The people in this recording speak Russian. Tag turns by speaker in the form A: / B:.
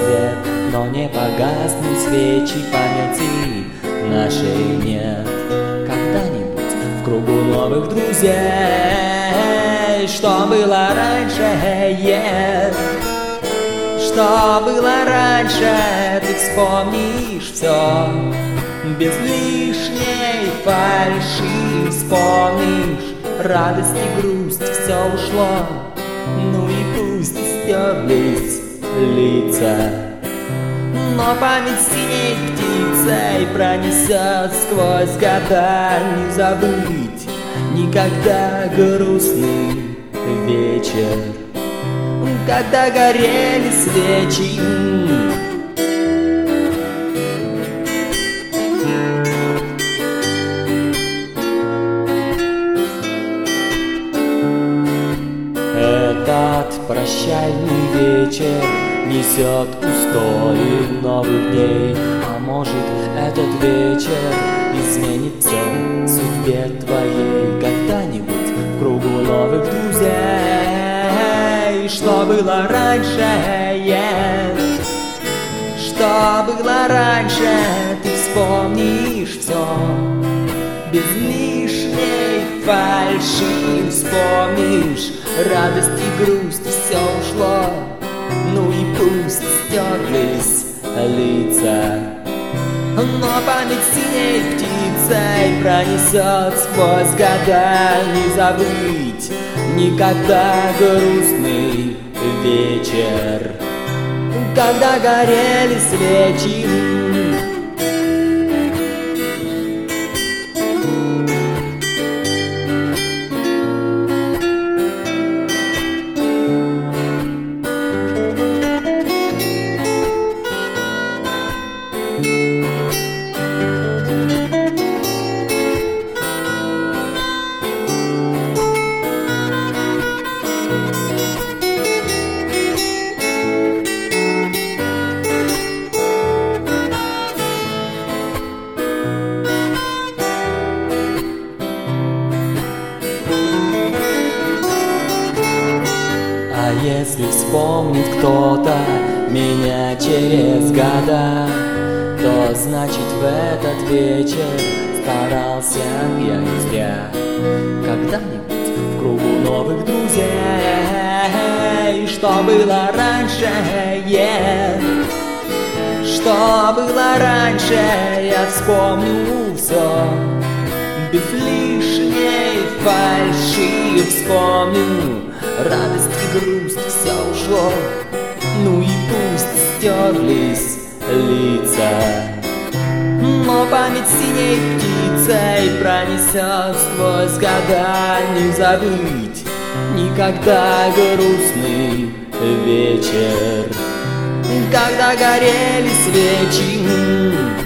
A: свет, но не погаснут свечи памяти нашей нет. Когда-нибудь в кругу новых друзей, что было раньше, что было раньше, ты вспомнишь все. Без лишней фальши вспомнишь, радость и грусть, все ушло. Ну и пусть стерлись лица, но память синей птицей пронесет сквозь года. Не забыть никогда грустный вечер, когда горели свечи. Этот прощальный вечер несет устои новых дней. А может, этот вечер изменит все судьбе твоей. Когда-нибудь в кругу новых друзей, что было раньше, что было раньше, ты вспомнишь все. Без лишней фальши вспомнишь, радость и грусть, все ушло. Ну и пусть стерлись лица, но память синей птицей пронесет сквозь года. Не забыть никогда грустный вечер, когда горели свечи. А если вспомнит кто-то меня через года, то значит в этот вечер старался я не зря. Когда-нибудь в кругу новых друзей, что было раньше, что было раньше, я вспомню все. Без лишней фальши вспомню, радость и грусть, все ушло. Ну и пусть стерлись лица, но память синей птицей пронесет сквозь года. Не забыть никогда грустный вечер, когда горели свечи.